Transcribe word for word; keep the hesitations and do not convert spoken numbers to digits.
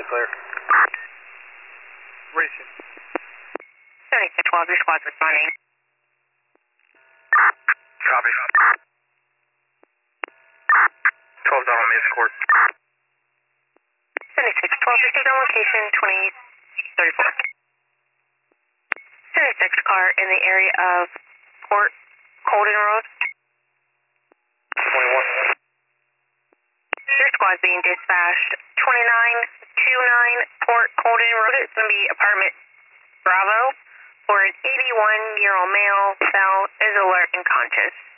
clear. Racing. seventy-six twelve, your squad's responding. Copy. twelve down on Mesa Court. seventy-six twelve, received on location twenty thirty-four. seventy-six car in the area of Port Colden Road. twenty-one. Your squad's being dispatched twenty-nine twenty-nine Port Colden Road. It's going to be apartment Bravo, for an eighty-one year old male, fell, is alert and conscious.